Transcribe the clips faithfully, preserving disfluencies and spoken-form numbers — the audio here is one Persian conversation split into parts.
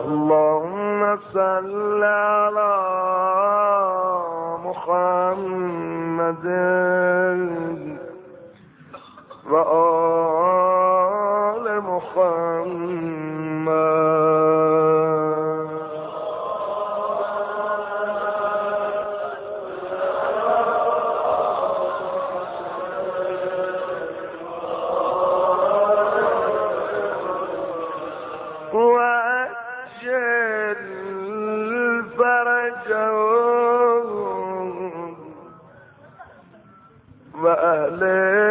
اللهم صل على محمد و آل محمد. وأجل فرجهم وأهل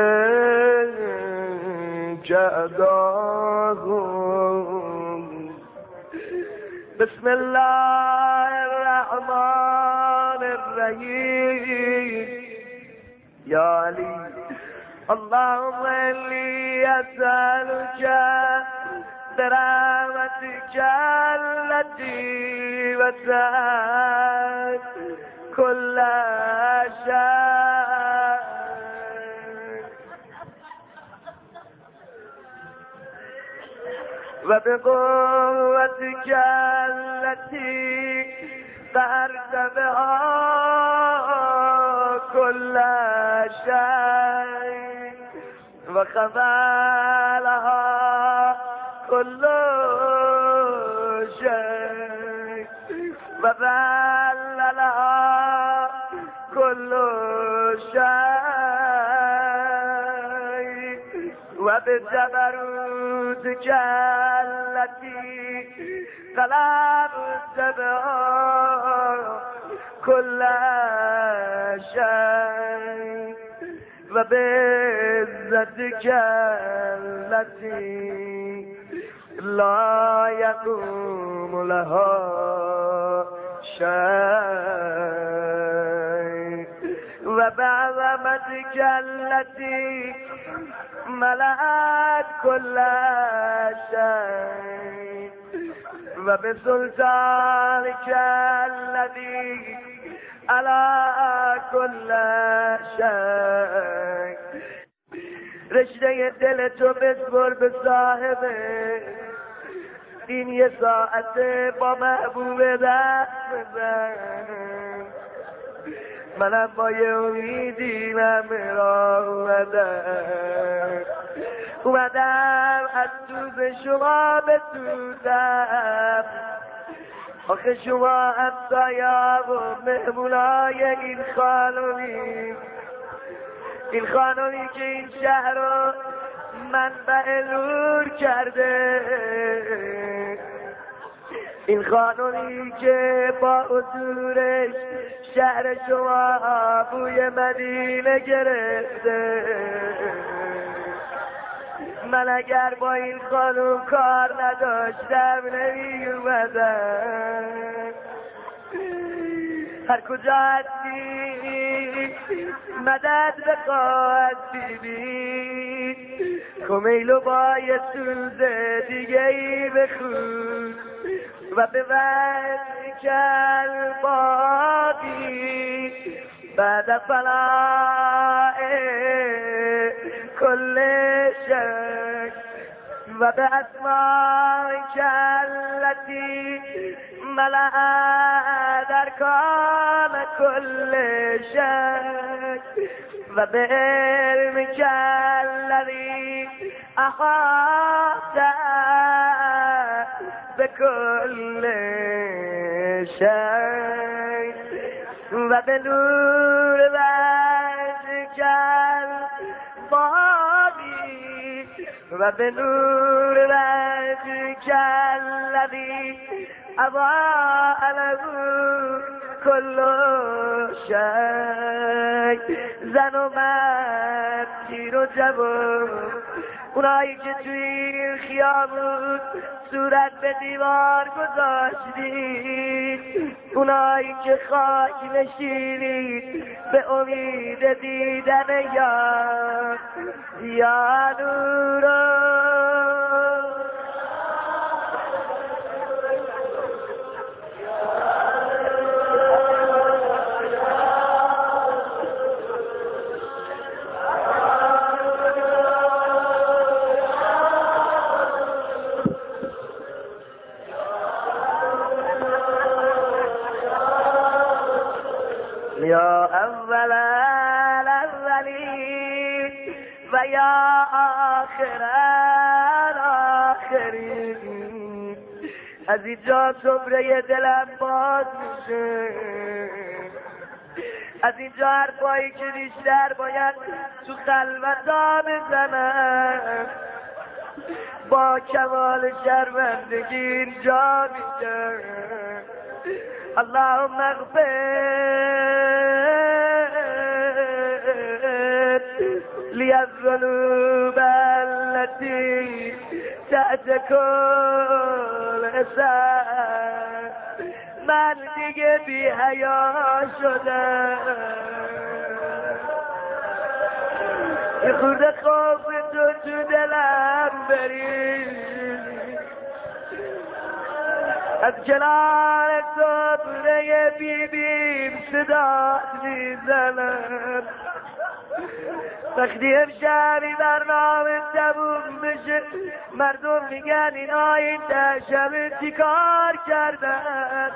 جأداهم. بسم الله الرحمن الرحيم. يا علي اللهم إني أسألك برحمتك التي وسعت كل شيء وبقوتك التي قهرت بها كل شيء وخذلها كل شيء وذللها كل شيء وبجبروتك التي غلبت بها كل شيء وبعزتك التي لا يقوم لها شيء وبعظمتك التي ملأت كل شيء وبسلطانك الذي على كل شيء. رشته دل تو بسپر به صاحبه، این یه ساعت با محبوب دست بزن. منم با یه امیدی همه را اومدم اومدم از دوز شما بسوزم. آخه شما همسایه و مهمونای این خانومی، این خانومی که این شهر رو منبع نور کرده، این خانومی که با حضورش شهر شما بوی مدینه گرفته. من اگر با این خانوم کار نداشتم نمی اومدم. هر کجا هستی مدد بخواد بیبی، کمیلو با یه سوز دیگه ای بخون و به وقت کل بادی بعد فلاح کل شک و به اسماء کلتی ملأ درکان کل شک و به علم کلتی احاط به کل شک و به نور وجه کل بابی و به نور وجه کلتی اضاء له کل شک. زن و مرد، پیر و جوان، اونایی که توی این خیابون صورت به دیوار گذاشتید، اونایی که خاک نشینید به امید دیدن یار یا نورو. یا اول الاولین و یا آخر الاخرین. از اینجا صبره دلم باز میشه، از اینجا حرفایی که بیشتر باید تو خلوتا بزنم با کمال شرمندگی اینجا میگم اللهم اغفر لی الذنوب التي تحت كل انسان. من دیگه بی حیا شدم، یه خورده خوف تو تو دلم بری، از کنار تو پونه بیبیم صدا میزنم. وقتی امشبی برنامه تموم بشه مردم میگن اینا این ده شب چی کار کردن.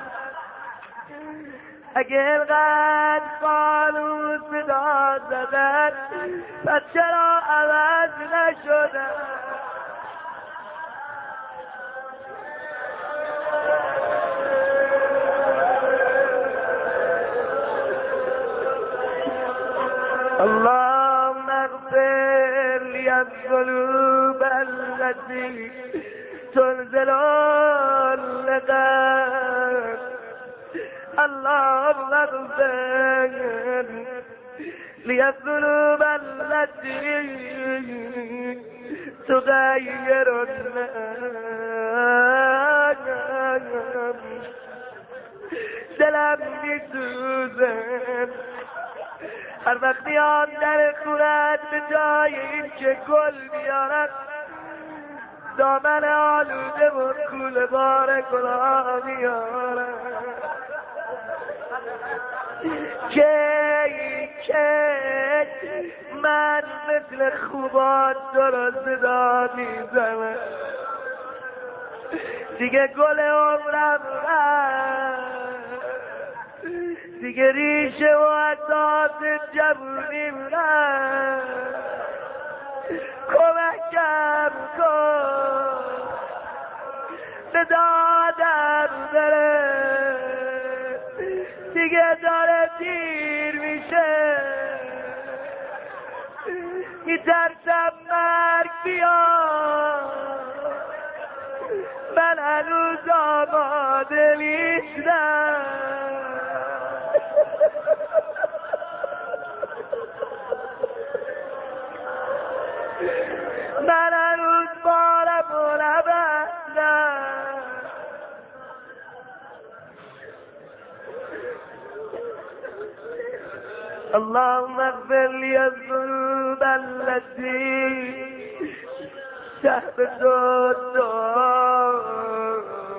اگه اینقدر قانون صدا زدن پس چرا عوض نشدن؟ اللهم اغفر لي الذنوب التي تنزل اللقاء. اللهم اغفر لي الذنوب التي تغير الناس. دلم میسوزه هر وقت میاد در خونت به جای این که گل بیارد دامن آلوده و کوله بار گلا میارد. کی کی من مثل خوبات تو را صدا میزنم، دیگه گل عمرم رفت، دیگه ریشه و اساس جوونیم رفت. کمکم کن به دادم بره، دیگه داره دیر میشه، میترسم مرگ بیاد، من هنوز آماده نیستم. من هنوز بارم و نبندم. اللهم اغفر لي الذنوب التي تحبس الدار.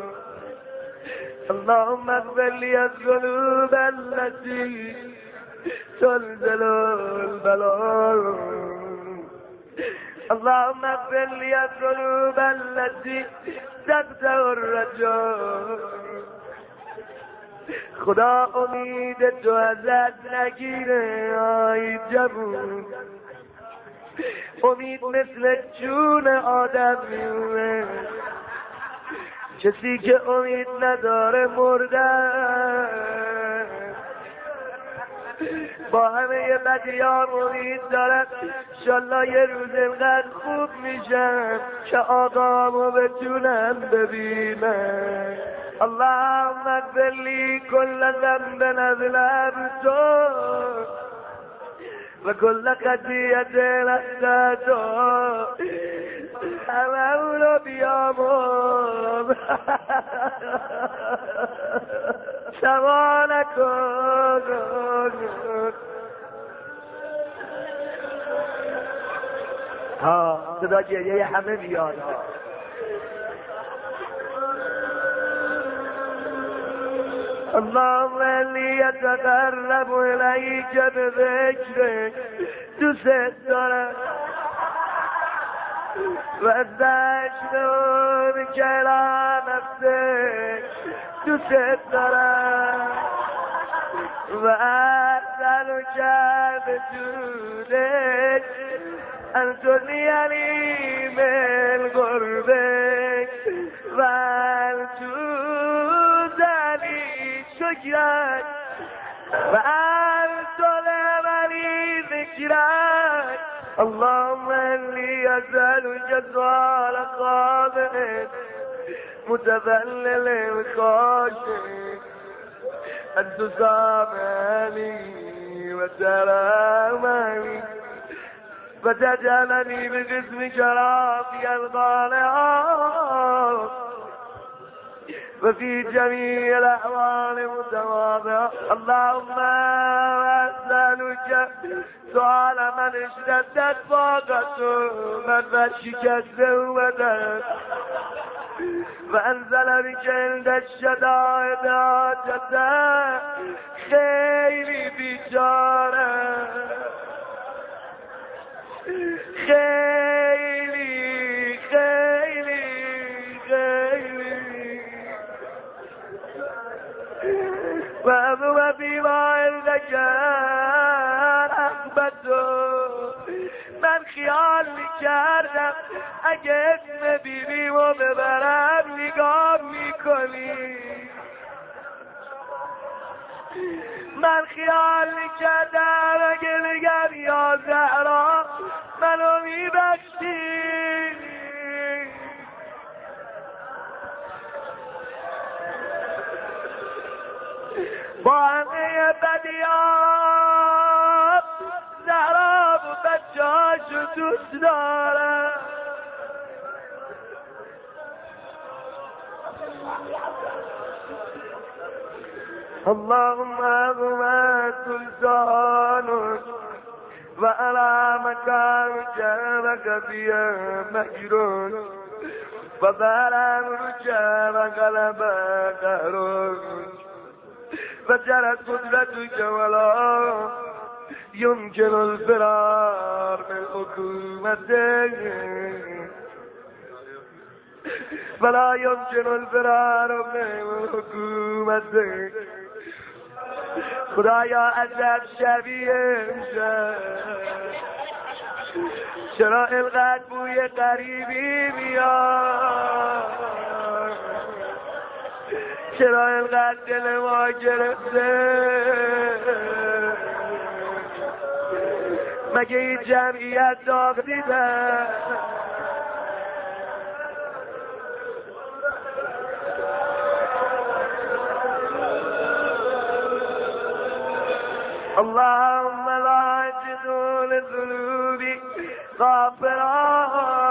اللهم اغفر لي الذنوب التي تنزل البلاء. اللهم اغفر لي الذنوب التي تقطع الرجاء. خدا امید تو ازت نگیره آی جوون، امید مثل جون آدم میمونه، کسی که امید نداره مرده. با همه بدیام امید دارم انشالله یه روز اینقدر خوب میشم که آقامو بتونم ببینم. اللهم اغفر لي كل ذنب اذنبته وكل خطيئة أخطأته. هممونو بیامون شما نکن. ها صدا گریه همه میاد. اللهم لی اتقرب الیک بذکرک، دوست دارم و ذکر کلام نفسک، دوست دارم و أسألك بجودك أن تغنيني من قربك وأن تزدني شكرك وأن تلهمني ذكرك. اللهم إني أسألك سؤال خاضع متذلل خاشع أن تسامحني وترحمني وتجعلني بقسمك راضيا القانعا وفي جميع الأحوال متواضعا. اللهم أسألك سؤال من اشتدت طاقته من فشكت ودت وأنزل بك عند الشدائد حاجته خیلی بیچاره خیلی خیلی خیلی و امو بیما عندك رغبته. من خیال میکردم اگه اسم بیبی و ببرم نگاه میکنی. من خیال میکردم اگه نگم یا زهرا منو میبخشی. با همه بدیات زهرا و بچه هاشو دوست دارم. اللهم اغمى سلطانك وعلى مكان جامك فيها مجرون فبال أمرك وغلب قهرك فجرت قدرتك ولا يمكن الفرار من حكومتك ولا يمكن الفرار من حكومتك. خدایا ازت شبیه امشب چرا اینقدر بوی غریبی میاد چرا اینقدر دل ما گرفته مگه این جمعیت داغ دیدن. اللهم لا تجد للذنوب غافرا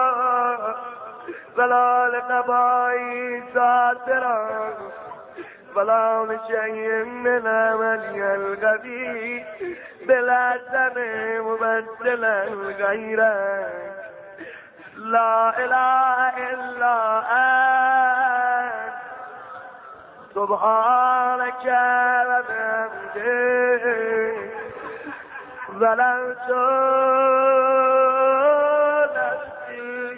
ولا لقضائي ساترا ولا لشيء من عملي الغبي بلا سمع مبدلا غيرك. لا إله إلا أنت سبحانك وبحمدك ظلمت نفسي.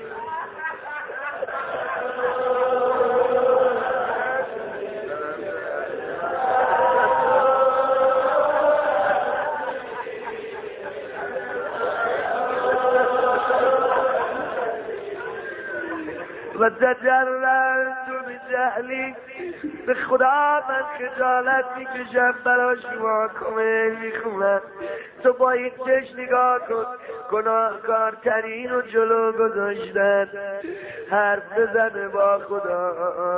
وتجرأت بجهلي به خدا من خجالت میکشم برای شما کامل میخونم. تو با این چشم نگاه کن گناهکارترین و جلو گذاشتن حرف بزنه با خدا.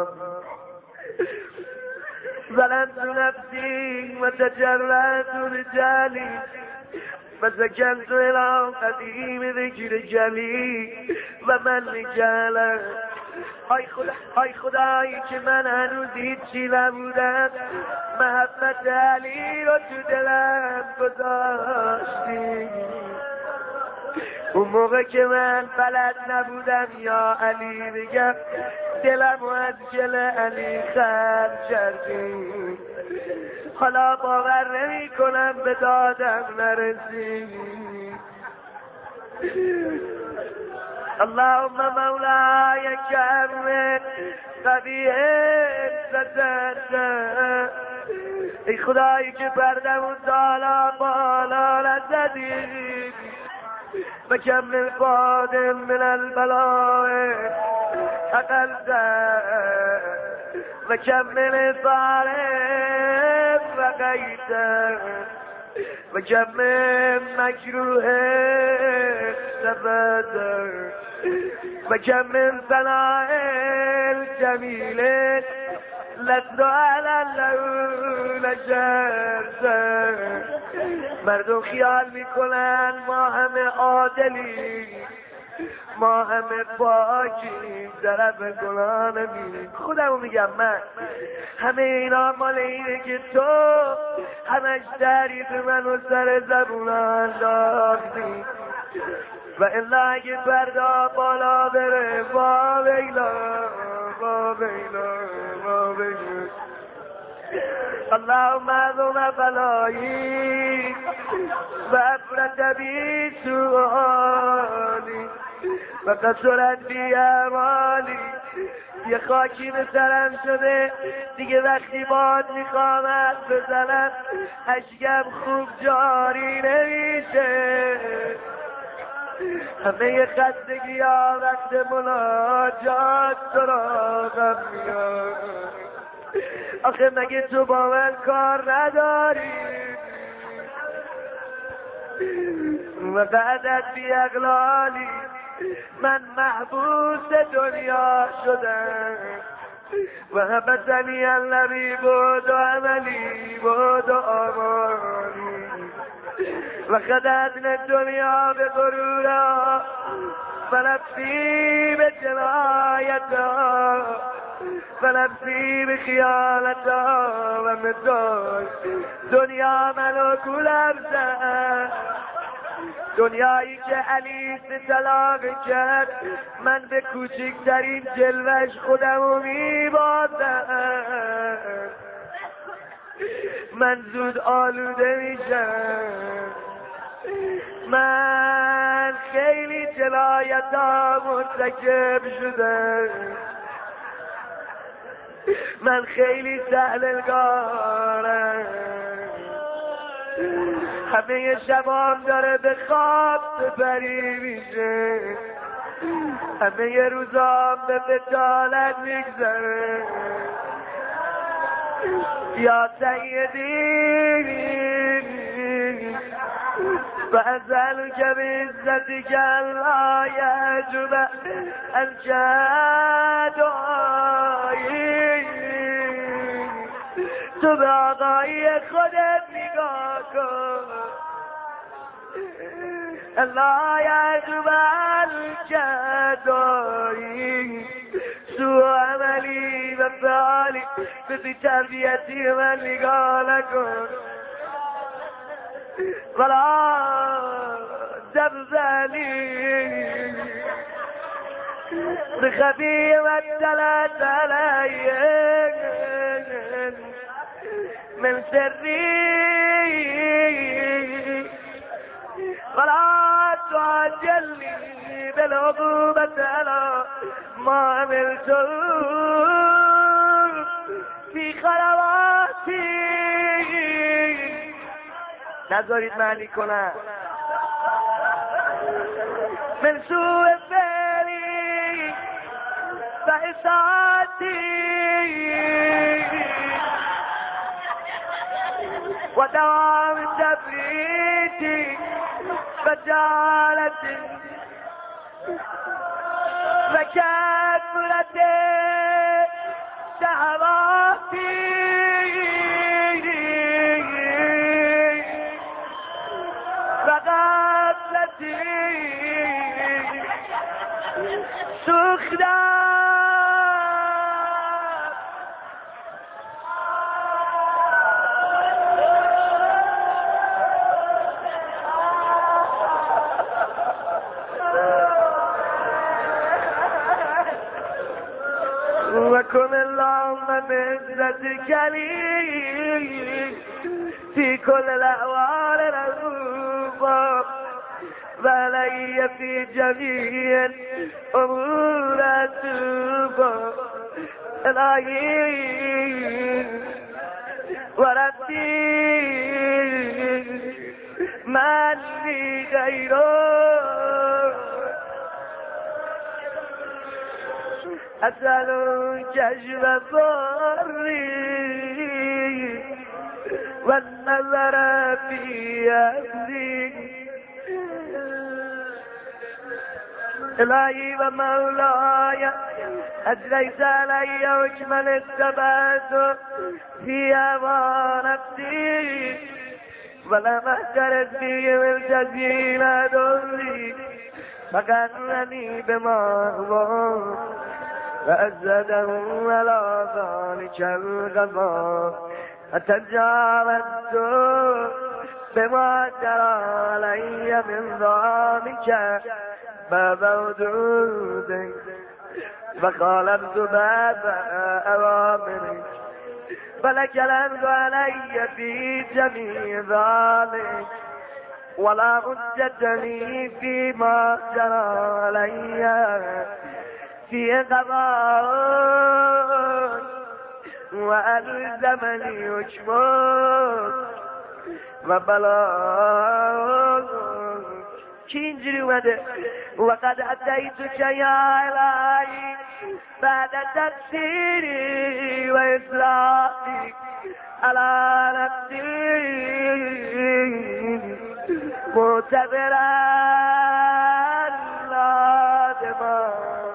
ظلمت نفسی و تجرأت رجالی و سکنت الى قدیم ذکر جلی و من رجالم. آی خدا آی خدایی که من هنوز هیچی نبودم محبت علی رو تو دلم گذاشتی. اون موقع که من بلد نبودم یا علی بگم دلم از گل علی خرج کردی. حالا باور نمی کنم به دادم نرسی. اللهم مولاي كرم قبيح سترت ای خدایی که بردمون دالا بالا نزدی و کم من قادم من البلاء اقل زد و کم من ظالم و قیدم و کم من مجروح نفدم و کم من ثناء الجمیل لست على اللون شرزه. مردم خیال میکنن ما همه عادلی، ما همه پاکیم، طرف گناه نمیریم. خودمو میگم من همه اینا مال اینه که تو همش تعریف منو سر زبون انداختی و الا اگه فردا بالا بره با بیلا با بیلا با بیلا. اللهم اعظم بلایی و افرت بی سؤالی و قصرت بی امالی. یه خاکی به سرم شده دیگه وقتی باد میخوامد بزنم اشکم خوب جاری نمیشه. همه خستگی ها وقت مناجات سراغم میاد. آخه مگه تو با من کار نداری و بعدت بی اغلالی من محبوس دنیا شدم و حبسنی الذی بود و عملی بود و آمانی و خدعتنا الدنیا به غرورها فنفسی به جنایتها فنفسی به خیالتها و مدار. دنیا منو گولم زد، دنیایی که علیس طلاق کرد من به کوچکترین جلوش خودمو میبازم. من زود آلوده میشم، من خیلی جنایت‌ها مرتکب شدم، من خیلی سهلگارم. همه شبام داره به خواب سپری میشه، همه روزام به بتالت میگذره. یا سیدی فأسألك بعزتك ألا يعجب عنك دعایی. تو به آقای خودت نگاه کن، ألا يعجب عنك دعایی. سوء عملی و فعالی به بی تربیتی من نگاه نکن. ولا تبذلي بخفي وابتلت علي من سري ولا تعجلني بالعقوبة على ما عملت في خلواتي. نذارید معنی کنم من سوء فعلی و اساتی و دوام تفریطی و جالتی و کثرت شهواتی وكن اللهم بعزتك لي في كل الأحوال العظومة وعلي في جميع الأمور التوبة. إلهي وربي من لي غيره أسألك أجب ضري والنظر في أبدي إلهي ومولاي أجليت علي وجمل الثبات في هوى نفسي ولم أهترت في من جزيل ضري فكأنني بما هو فأزده على ذلك الغضب فتجاوزت بما جرى علي من ذلك باب وجودك فخالفت باب أوامرك فلك الأمر علي في جميع ذلك ولا حجة لي فيما جرى علي في قضاء وألزمني وجمك وبلاغ كينجري وده وقد أتيتك يا إلهي بعد تفسيري وإصلاحي على نفسي معتبرا لازما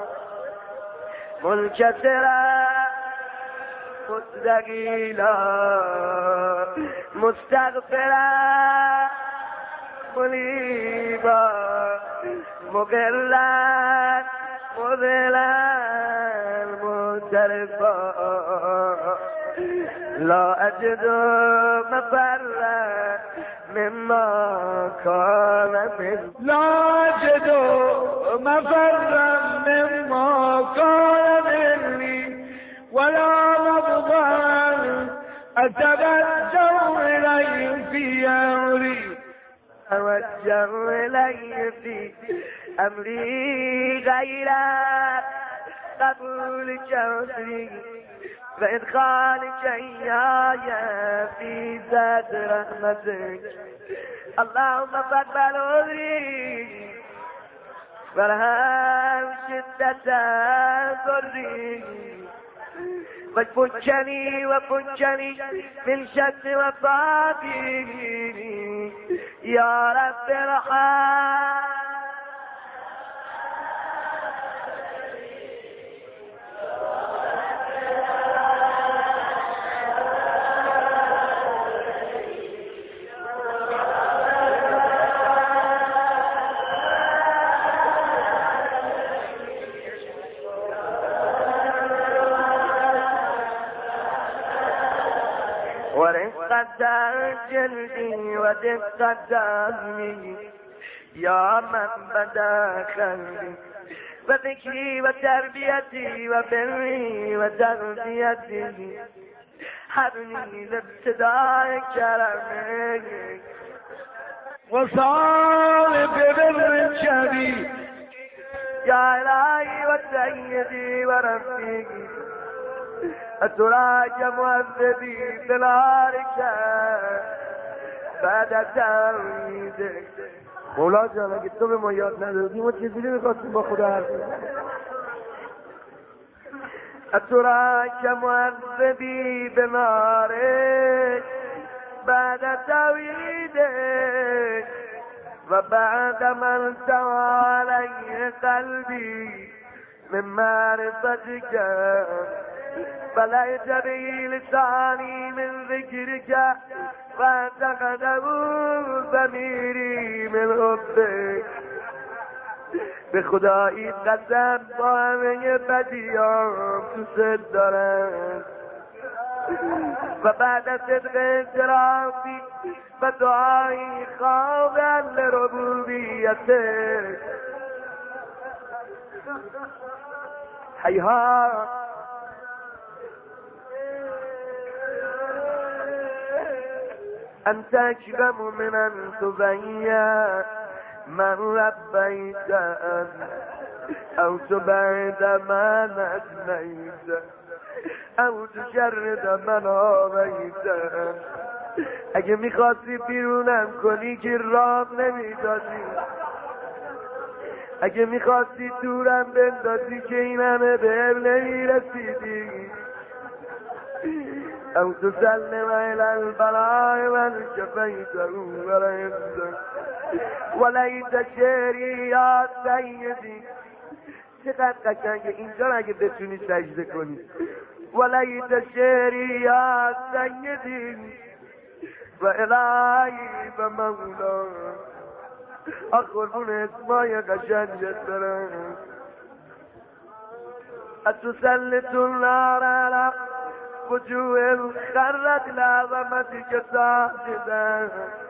منكسرا مستقيلا مستغفرا منيبا مقلا مذلا مترفا لا أجد مفرا مما كان من لا أجد مفرا مما كان مني ولا مضى أتوجه إليه في أمري أوجه إليه في أمري غير قبول جوزي وإدخالك إياي في ذات رحمتك اللهم فاقبل عذري وارحم شدة ضري وفجني وفجني من شد وفاقي يا رب ارحم ورقة جلدي ودقة عزمي يا من بدا خلقي وذكري وتربيتي وبري وتغذيتي حبني لابتداء كرمك وصالب بر شديد يا إلهي وسيدي ورفيقي أتراك مؤذبي بنارك بعد تأويدك مولا جان اگه تو به ما یاد ندادی ما چیزی میخواستیم با خدا حرف بزنیم أتراك مؤذبي بنارك بعد تأويدك وبعد ما التوى علي قلبي من معرفتك بليت به لساني من ذكرك فاعتقده ضميري من حبك به خدایی قسم با همه بدیام دوست دارم و بعد صدق اعترافی و دعایی خواهان لربوبیتك حیها أنت أكرم من أن تبين من ربيت أو تبعد ما نجنيت او تجرد من آویدم. اگه میخواستی بیرونم کنی که رام نمیدادی، اگه میخواستی دورم بندازی که این همه بهم نمیرسیدی. او تسلم الى البلاء من كفيته وليت وليت شعری یا سیدی. چقدر قشنگه اینجا اگه بتونی سجده کنی. وليت شعری یا سیدی و الهی و مولا. اخورون اسمای قشنگت دارم. اتسلط النار على وجوه خرت لعظمتك ساجدا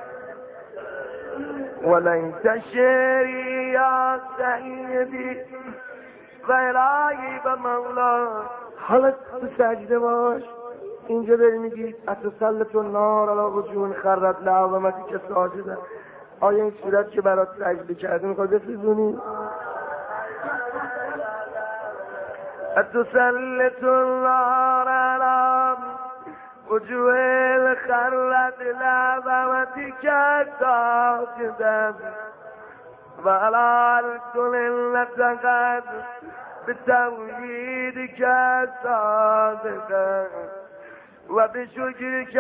وليت شعری یا سیدی و الهی و مولا. حالا تو سجده باش، اینجا داری میگی اتسلط النار علی وجوه خرت لعظمتك ساجدا. آیا این صورت که برات سجده کرده میخواد بسیزونی؟ اتسلط النار علی وجوه خرت لعظمتك ساجدا و علی الكل لتقد بتوحیدك صادقا و بشکرك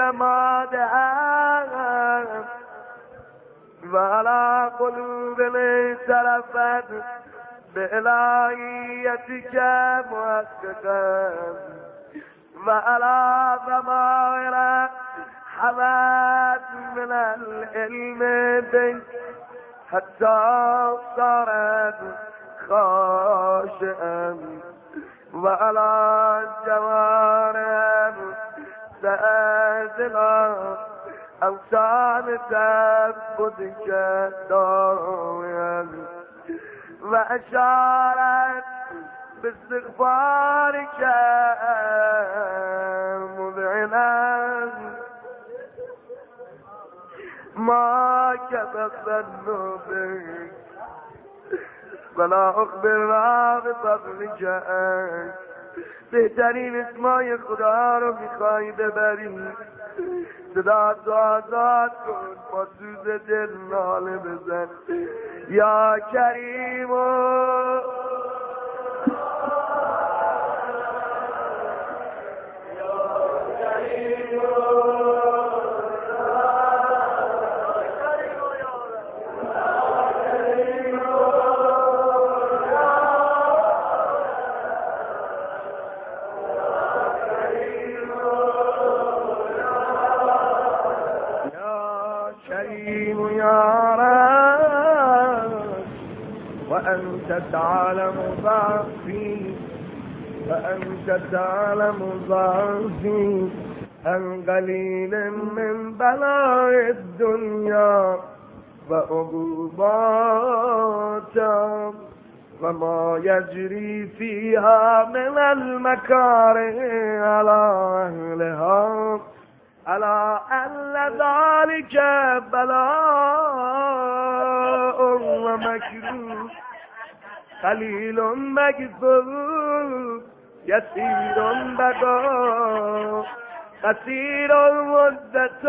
مادحا و علی قلوب انصرفت بإلهیتك محققا و علی ضمائر حمد من العلم بك حتى صارت خاشعا و علی جوارح سأزلا اوسان تثبتك دائما و اشارت باستغفارك مذعنا ما كتب النبي ولا اخبرنا بفضلك. بهترین اسمای خدا رو میخوای ببری، صدا تو آزاد کن، با سوز دل ناله بزن. یا کریم وأنت تعلم ضعفي وأنت تعلم ضعفي عن قليل من بلاء الدنيا وعقوباتها وما يجري فيها من المكاره على أهلها على أن ذلك بلاء ومكروه قليل مكذوب يسير بقى قصير مدة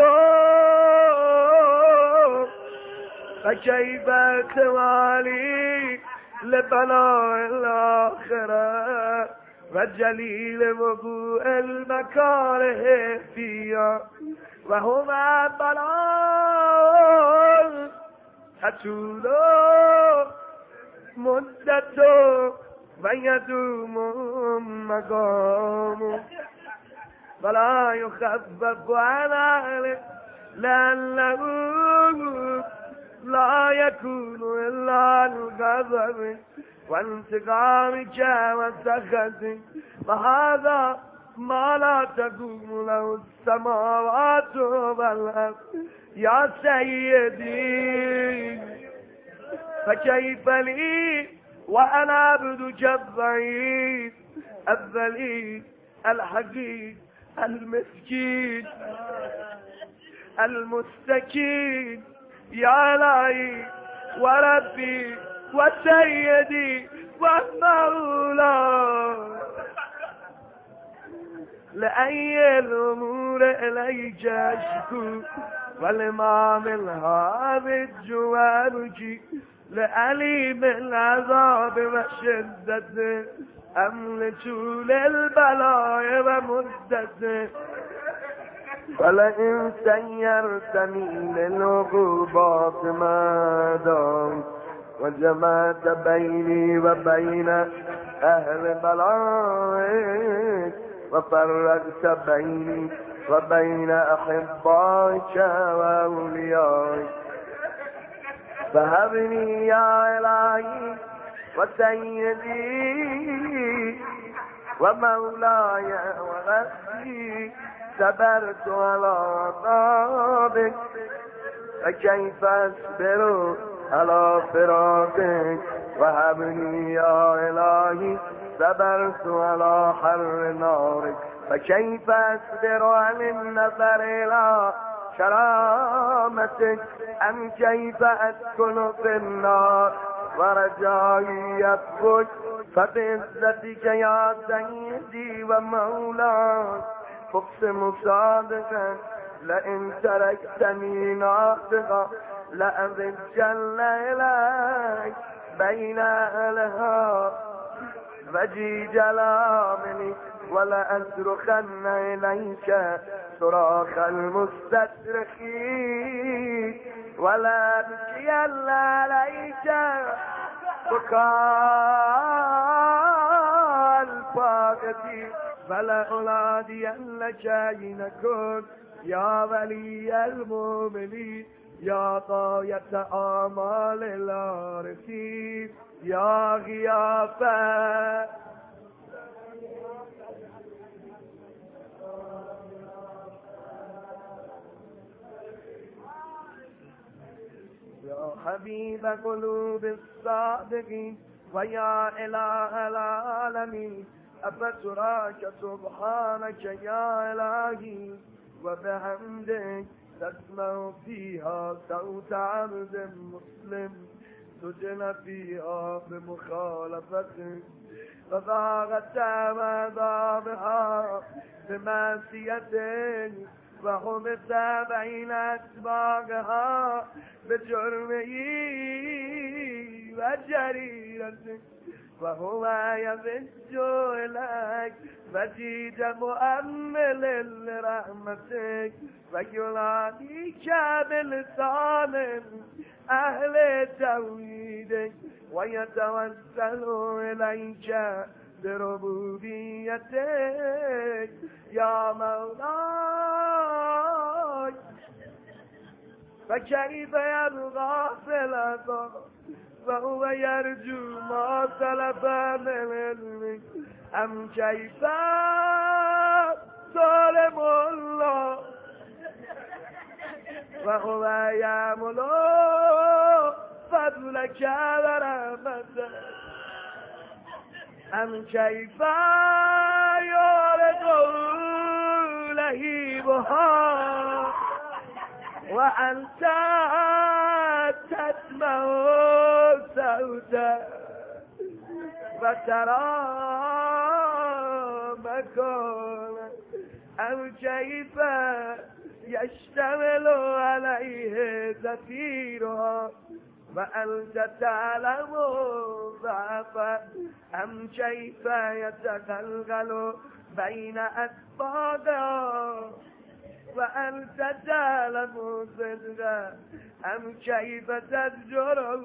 فكيف توالي لبلاء الآخرة وجليل وقوع المكاره فيها وهما بلاء تطول مدته ويدوم مقامه فلا يخفف عن أهله لأنه لا يكون إلا الغضب وانتقامك وسخطك وهذا ما لا تقوم له السماوات والأرض يا سيدي. فكيف لي وأنا عبدك الضعيف الذليل الحقير المسكين المستكين يا إلهي وربي وسيدي ومولاي. لأي الأمور إليك أشكو ولما من هابج وأبكي لأليم العذاب وشدته أم لطول البلاء ومدته ولئن سيرتني للعقوبات ما دام وجمعت بيني وبين أهل بلائك وفرقت بيني وبين أحبائك وأوليائك فهبني يا إلهي وسيدي ومولاي وربي صبرت على عذابك فكيف أصبر على فراقك وهبني يا إلهي صبرت على حر نارك فكيف أصبر عن النظر إلى كرامتك أم كيف أسكن في النار ورجائي يثبت فبعزتك يا سيدي ومولاي أقسم صادقا لئن تركتني ناطقا لأذجن إليك بين أهلها وجي جلامني ولأصرخن إليك صراخ المستصرخين ولا أبكين عليك بكاء الفاقدين فلا أنادين لك أين كنت يا ولي المؤمنين يا غاية آمال العارفين يا غياثة يا حبيب قلوب الصادقين ويا إله العالمين أفتراك سبحانك يا إلهي وبحمدك تسمع فيها صوت عبد مسلم سجن فيها بمخالفتك فضاغت عذابها بمعصيتك وحبس بين أسباقها بجرمه وجريرتك وهو يفج إليك مجيد مؤمل لرحمتك ويناديك بلسان أهل توحيدك ويتوسل إليك بربوبيتك يا مولاي فكيف يبغى صلته وهو يرجو ما سلف من علمك أم كيف ظالم الله وهو يعمل فضلك ورحمتك أم كيف يرد لهيبها وأنت تسمع صوته وترى مكانه أم كيف يشتمل عليه زفيرها وأنت تعلم ضعفه أم كيف يتغلغل بين أسبابه وأنت تعلم صدقه أم كيف تزجره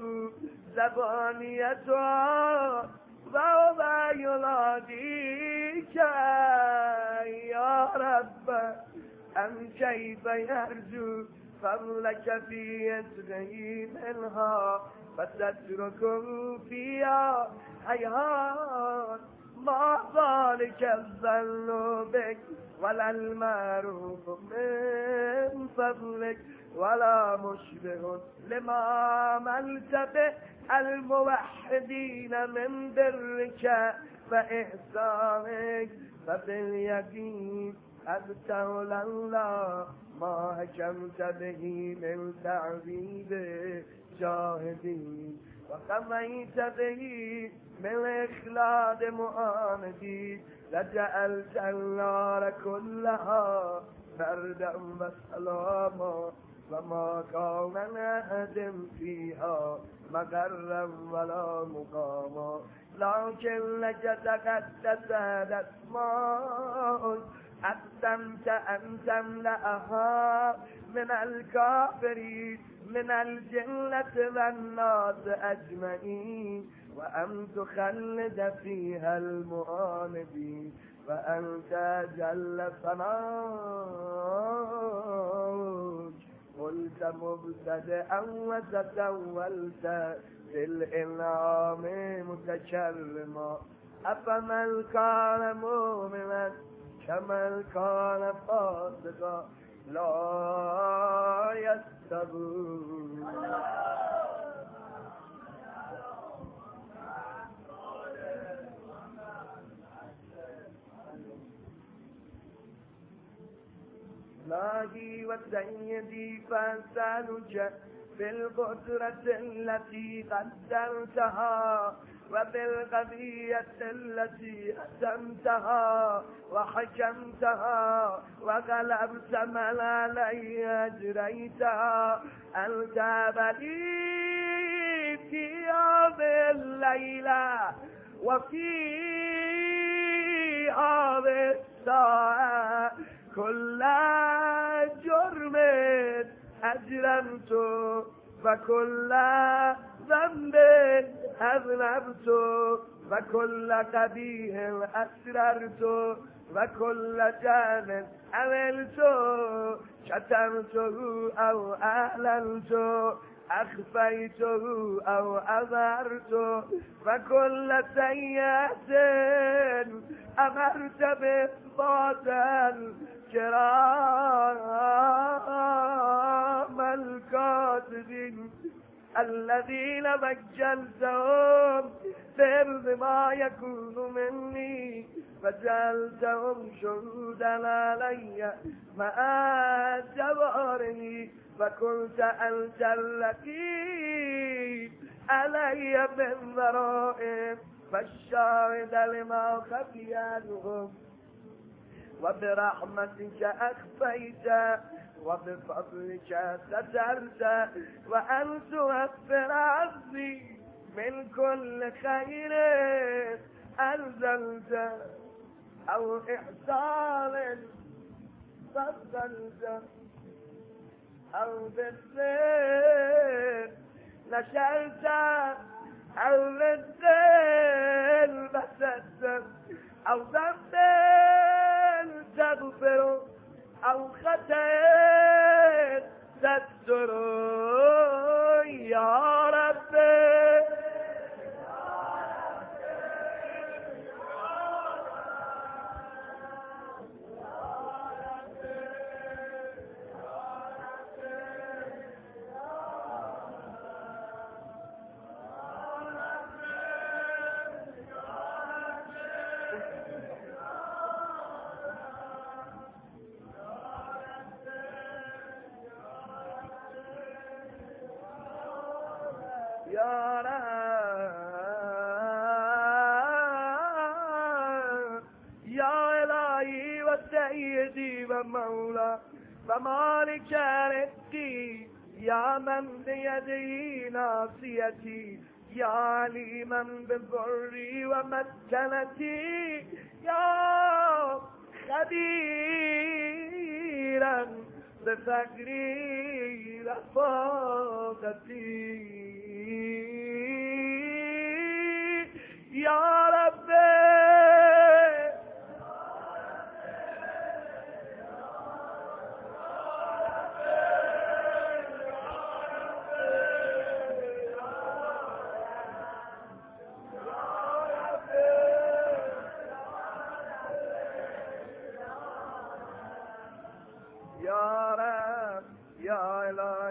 زبانيتها وهو يناديك يا رب أم كيف يرجو فضلك في يسره منها فتتركه فيها حيات ما ذلك الظن بك ولا المعروف من فضلك ولا مشبه لما عملت به الموحدين من برك فإحسانك فباليقين أنت لولا ما حكمت به من تعذيب جاهدين وقضيت به من إخلاد معاندين لجعلت النار كلها بردا وسلاما وما كان لأحد فيها مقرا ولا مقاما لكن لك تقدس الأسماء أقسمت أن تملأها من الكافرين من الجنة والناس أجمعين وأن تخلد فيها المعاندين وأنت جل ثناؤك قلت مبتدئا وتسولت بالإنعام متكرما أفمن كان مؤمنا كمن كان فاسقا لا يستوون. إلهي وسيدي فأسألك بالقدرة التي قدرتها وبالقضية التي أتمتها وحكمتها وغلبت من علي أجريتها أن تاب لي في هذه الليلة وفي هذه الساعة كل جرم أجرمت وكل ذنب أذنبت وكل قبيح أسررت وكل جانب عملت شتمته أو أعلنت أخفيته أو أظهرت وكل سيئة أمرت بإثباتا كرام الكاتبين الذين وجلتهم بإرض ما يكون مني وجعلتهم شهودا علي مع جوارحي فكنت أنت الرقيب علي بالضرائب فالشاهد لما خفي عنهم وبرحمتك أخفيت وبفضلك سترت وأن توفر عزي من كل خير أنزلت أو إحسان فضلت أو بالخير نشرت أو بالخير بسدت أو ذنب تغفر أو خطأ تستر يا ربي يا رب يا إلهي وسيدي ومولا فمالك رزقي يا من بيده ناصيتي يا عليما بضري ومسكنتي يا خبيرا بفقري رفاقتي يا ربي يا رب يا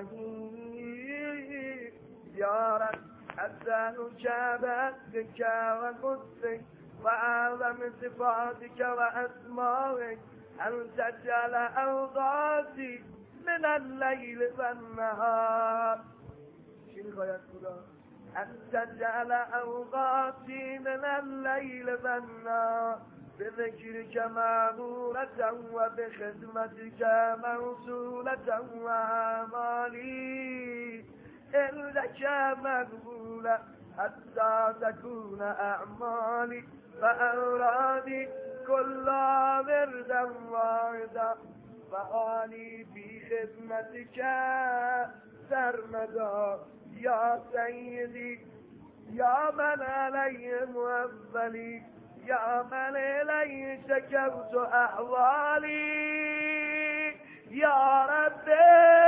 إلهي يا رب أسألك بأسمك وقدسك وأعظم صفاتك وأسمائك أن تجعل أوقاتي من الليل والنهار شنو غاية خدا أن تجعل أوقاتي من الليل والنهار بذكرك مأمورة وبخدمتك موصولة وأعمالي عندك مقبولة حتى تكون أعمالي فأورادي كلها وردا واحدا فحالي في خدمتك سرمدا يا سيدي يا من علي موفلي يا من إلي شكوت أحوالي يا ربي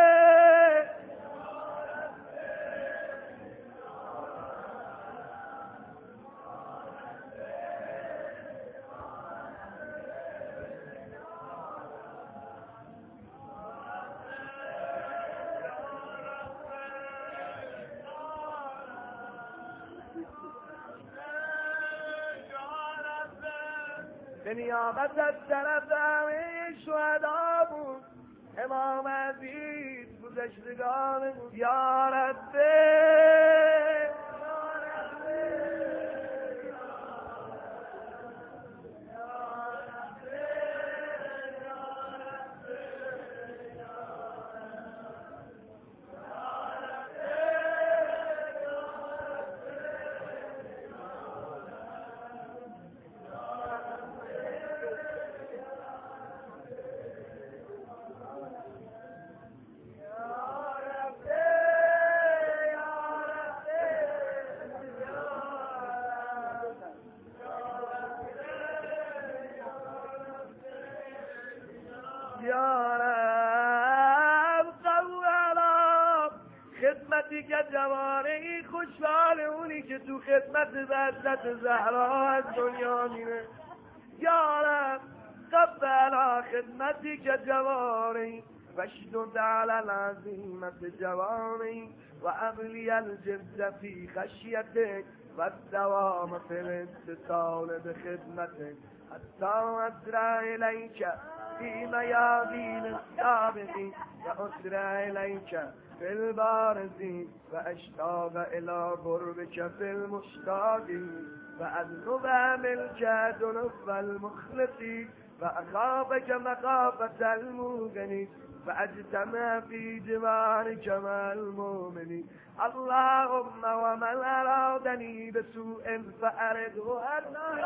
بنیابت طرفدار شهدا بود امام عزیز گذشتگان بود یا ربی یا رب قوالا خدمتی که جوانه خوشحال اونی که تو خدمت حضرت زهرا از دنیا میره یا رب قبلا خدمتی که جوانه واشدد على العزيمة جواني وأبلي الجد في خشيتك والدوام في الاتصال بخدمتك حتى أسرع إليك في ميادين السابقين وأسرع إليك في البارزين وأشتاق إلى قربك في المشتاقين وأذنب ملك ذنوب المخلصين وأخافك مخافة الموقنين فأجتمع في جوارك مع المؤمنين اللهم ومن أرادني بسوء فأرده عني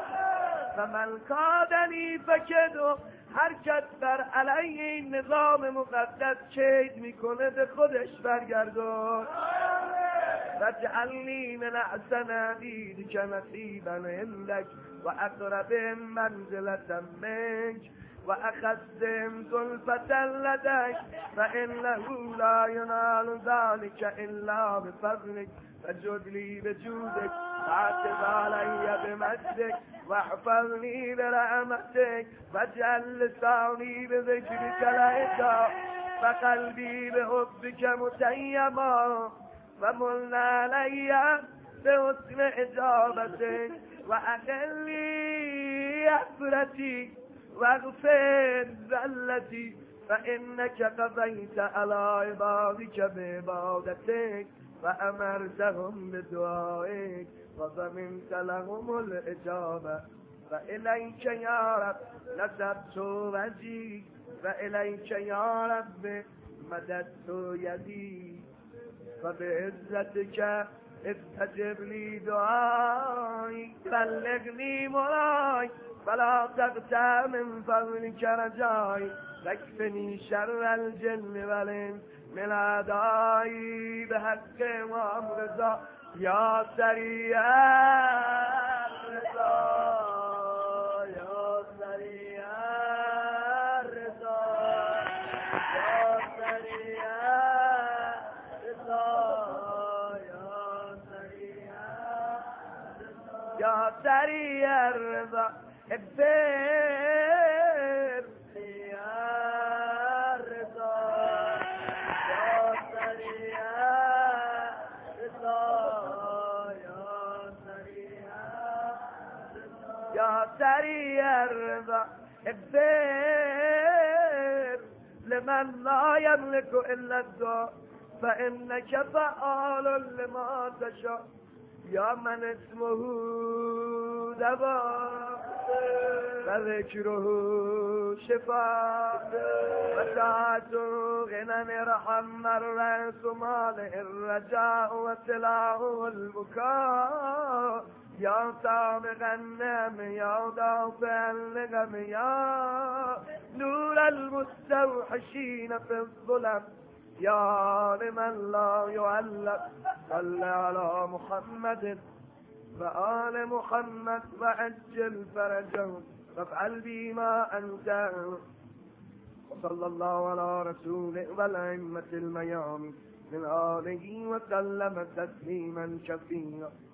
فمن كادني فكده حرکت بر علیه این نظام مقدس کید میکنه به خودش برگردون واجعلني من احسن عبيدك نصيبا عندك واقربهم منزلة منك وأخذهم زلفة لديك فإنه لا ينال ذلك إلا بفضلك فجد لي بجودك وعتب علي بمجدك واحفظني برحمتك واجعل لساني بذكرك لهجا وقلبي بحبك متيما ومن علي بحسن إجابتك وأقل لي أفرتي واغفر ذلتي فإنك قضيت على عبادك بعبادتك وأمرتهم بدعائك وضمنت لهم الإجابة فإليك يا رب نسبت وجهي وإليك يا رب مددت يدي فبعزتك استجب لي دعائي بلغني مولاي فلا تقطع من فضلك رجائي واكفني شر الجن والإنس من أعدائي بحق وامرضا يا سريع الرضا يا سريع الرضا يا سريع الرضا يا سريع الرضا يا سريع الرضا البر يا الرضا يا سريع الرضا يا سريع الرضا يا سريع الرضا البر لمن لا يملك إلا الدعاء فإنك فعال لما تشاء يا من اسمه دبا فذكره شفاء وساعة غنى رحم الرأس ماله الرجاء وسلاه البكاء يا سابق النعم يا دافع النغم يا نور المستوحشين في الظلم يا لمن لا يعلق صل على محمد وآل محمد وعجل فرجهم وافعل بما أنت وصلى الله على رسوله والأئمة الميامين من آله وسلم تسليما كثيرا.